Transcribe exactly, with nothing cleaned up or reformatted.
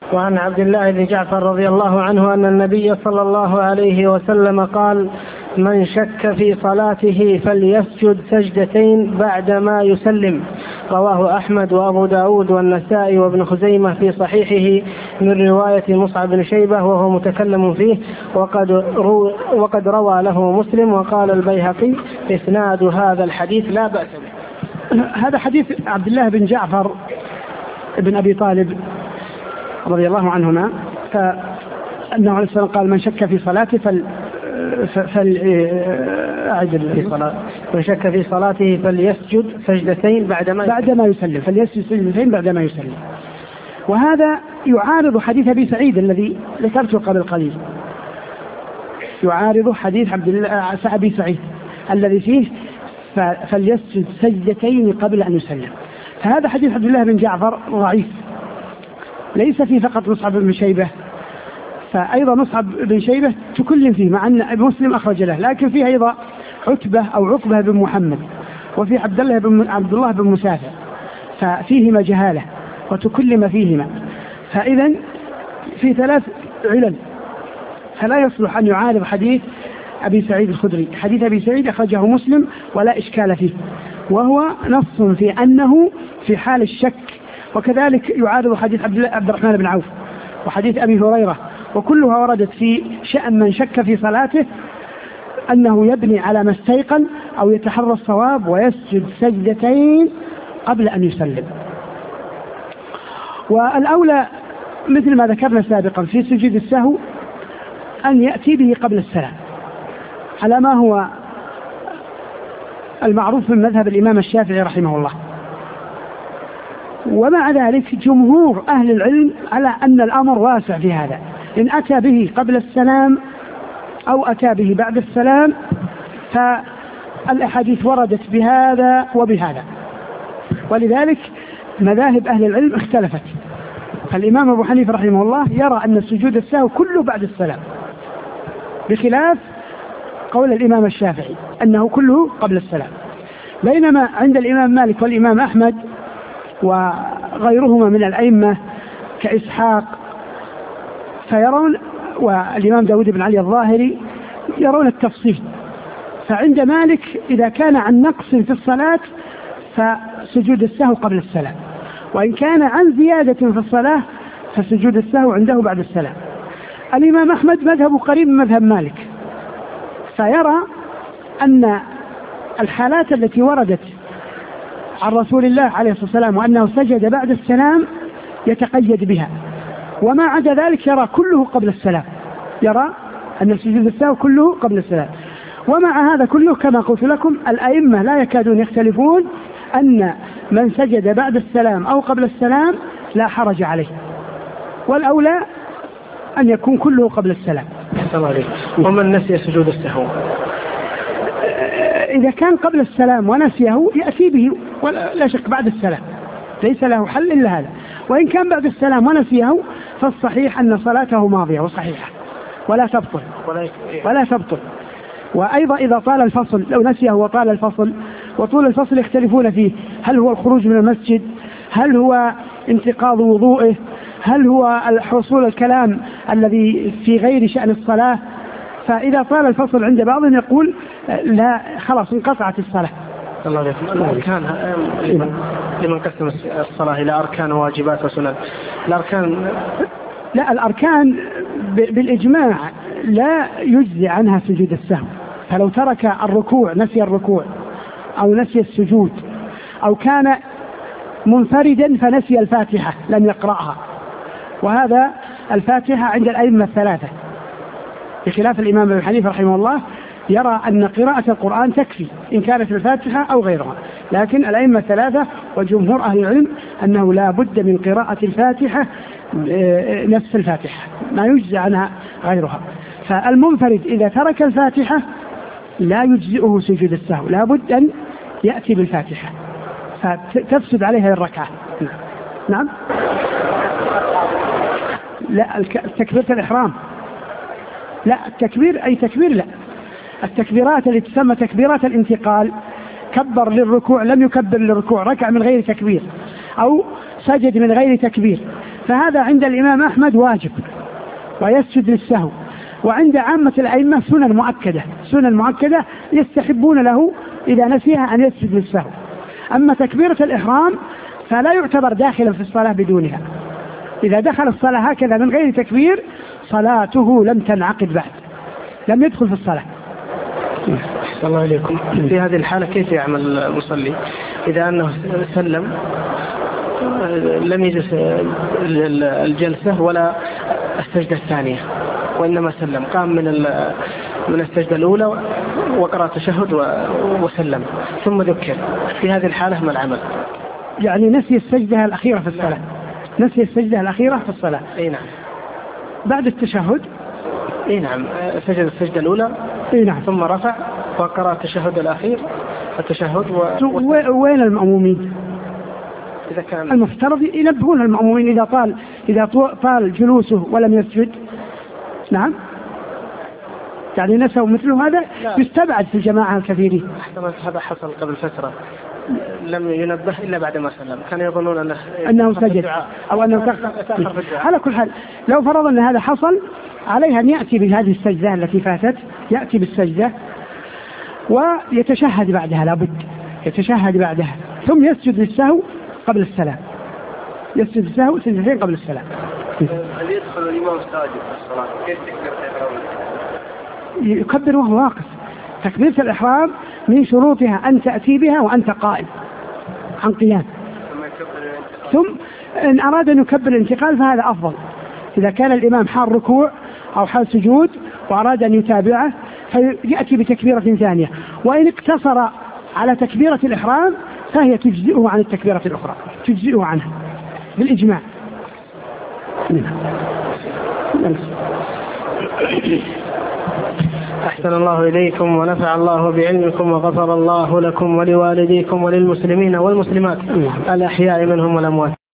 وعن عبد الله بن جعفر رضي الله عنه أن النبي صلى الله عليه وسلم قال: من شك في صلاته فليسجد سجدتين بعدما يسلم. رواه أحمد وأبو داود والنسائي وابن خزيمة في صحيحه من رواية مصعب بن شيبة وهو متكلم فيه، وقد, رو وقد روى له مسلم. وقال البيهقي: إسناد هذا الحديث لا بأس به. هذا حديث عبد الله بن جعفر بن أبي طالب رضي الله عنهما، فأنه عليه السلام قال: من شك في صلاته فل فليعدل في صلاة من شك في صلاته فليسجد سجدتين بعدما بعدما يسلم فليسجد سجدتين بعدما يسلم. وهذا يعارض حديث أبي سعيد الذي ذكرته قبل قليل، يعارض حديث عبد الله أبي سعيد الذي فيه فليسجد سجدتين قبل أن يسلم. فهذا حديث عبد الله بن جعفر ضعيف، ليس فيه فقط مصعب بن شيبة، فأيضا مصعب بن شيبة تكلم فيه مع أن مسلم أخرج له، لكن فيه أيضا عتبة أو عقبة بن محمد، وفي عبد الله بن عبد الله بن مسافر، ففيهما جهالة وتكلم فيهما، فإذا في ثلاث علل، فلا يصلح أن يعارض حديث أبي سعيد الخدري. حديث أبي سعيد أخرجه مسلم ولا إشكال فيه، وهو نص في أنه في حال الشك. وكذلك يعارض حديث عبد الرحمن بن عوف وحديث أبي هريرة، وكلها وردت في شأن من شك في صلاته أنه يبني على ما استيقن أو يتحرى الصواب ويسجد سجدتين قبل أن يسلم. والأولى مثل ما ذكرنا سابقا في سجود السهو أن يأتي به قبل السلام على ما هو المعروف من مذهب الإمام الشافعي رحمه الله. ومع ذلك جمهور أهل العلم على أن الأمر واسع في هذا، إن أتى به قبل السلام أو أتى به بعد السلام، فالأحاديث وردت بهذا وبهذا، ولذلك مذاهب أهل العلم اختلفت. الإمام أبو حنيفة رحمه الله يرى أن سجود السهو كله بعد السلام، بخلاف قول الإمام الشافعي أنه كله قبل السلام. بينما عند الإمام مالك والإمام أحمد وغيرهما من الأئمة كإسحاق فيرون، والإمام داود بن علي الظاهري يرون التفصيل. فعند مالك إذا كان عن نقص في الصلاة فسجود السهو قبل السلام، وإن كان عن زيادة في الصلاة فسجود السهو عنده بعد السلام. الإمام أحمد مذهب قريب من مذهب مالك، فيرى أن الحالات التي وردت عن رسول الله عليه الصلاة والسلام وأنه سجد بعد السلام يتقيد بها، وما عدا ذلك يرى كله قبل السلام، يرى أن سجود السهو كله قبل السلام. ومع هذا كله كما قلت لكم الأئمة لا يكادون يختلفون أن من سجد بعد السلام أو قبل السلام لا حرج عليه، والأولى أن يكون كله قبل السلام. ومن نسي سجود السهو إذا كان قبل السلام ونسيه يأتي به ولا شك بعد السلام، ليس له حل إلا هذا. وإن كان بعد السلام ونسيه فالصحيح أن صلاته ماضية وصحيحة ولا تبطل ولا تبطل. وأيضا إذا طال الفصل، لو نسيه وطال الفصل، وطول الفصل يختلفون فيه، هل هو الخروج من المسجد، هل هو انتقاض وضوئه، هل هو حصول الكلام الذي في غير شأن الصلاة. فإذا طال الفصل عند بعضهم يقول لا خلاص انقطعت الصلاة. الله عليكم. الأركان لمن قسم الصلاة إلى أركان وواجبات وسنن، الأركان لا الأركان بالإجماع لا يجزي عنها سجود السهو، فلو ترك الركوع نسي الركوع أو نسي السجود أو كان منفردا فنسي الفاتحة لم يقرأها، وهذا الفاتحة عند الأئمة الثلاثة، بخلاف الإمام أبي حنيفة رحمه الله يرى أن قراءة القرآن تكفي إن كانت الفاتحة أو غيرها، لكن الأئمة الثلاثة وجمهور أهل العلم أنه لا بد من قراءة الفاتحة نفس الفاتحة، ما يجزي عنها غيرها. فالمنفرد إذا ترك الفاتحة لا يجزئه سجود السهو، لا بد أن يأتي بالفاتحة فتفسد عليها الركعة. نعم. لا تكبيرة الإحرام، لا التكبير أي تكبير، لا التكبيرات التي تسمى تكبيرات الانتقال، كبر للركوع لم يكبر للركوع، ركع من غير تكبير أو سجد من غير تكبير، فهذا عند الإمام أحمد واجب ويسجد للسهو، وعند عامة الأئمة سنن مؤكدة سنن مؤكدة يستحبون له إذا نسيها أن يسجد للسهو. أما تكبيرة الإحرام فلا يعتبر داخلا في الصلاة بدونها، إذا دخل الصلاة هكذا من غير تكبير صلاته لم تنعقد بعد، لم يدخل في الصلاة. أحسن الله إليكم. في هذه الحالة كيف يعمل المصلي إذا أنه سلم لم يجلس الجلسة ولا السجدة الثانية وإنما سلم، قام من من السجدة الأولى وقرأ التشهد وسلم ثم ذكر، في هذه الحالة ما العمل؟ يعني نسي السجدة الأخيرة في الصلاة. نسي السجدة الأخيرة في الصلاة. أي نعم. بعد التشهد. أي نعم. سجد السجدة الأولى. أي نعم. ثم رفع وقرأ التشهد الأخير التشهد و... وين المأمومين؟ إذا كان المفترض ينبهون المأمومين إذا طال إذا طال جلوسه ولم يسجد. نعم. يعني نسوا مثله هذا لا. يستبعد في الجماعة الكثيرين. هذا حصل قبل فترة لم ينبه إلا بعد ما سلم، كانوا يظنون أنه أنه سجد أو أنه تأخر في الدعاء. على كل حال لو فرض أن هذا حصل عليه أن يأتي بهذه السجدة التي فاتت، يأتي بالسجدة ويتشهد بعدها، لابد يتشهد بعدها ثم يسجد للسهو قبل السلام، يسجد للسهو سجدتين قبل السلام. هل يدخل الإمام ساجد في الصلاة؟ كيف تكبيرة الإحرام؟ يكبر وهو واقف. تكبيرة الإحرام من شروطها أن تأتي بها وأنت قائم عن قيام، ثم إن أراد أن يكبر الانتقال فهذا أفضل. إذا كان الإمام حال ركوع أو حال سجود وأراد أن يتابعه فيأتي بتكبيرة ثانية، وإن اقتصر على تكبيرة الإحرام فهي تجزئه عن التكبيرة الأخرى، تجزئه عنها بالإجماع. أحسن الله إليكم ونفع الله بعلمكم وغفر الله لكم ولوالديكم وللمسلمين والمسلمات الأحياء منهم والأموات.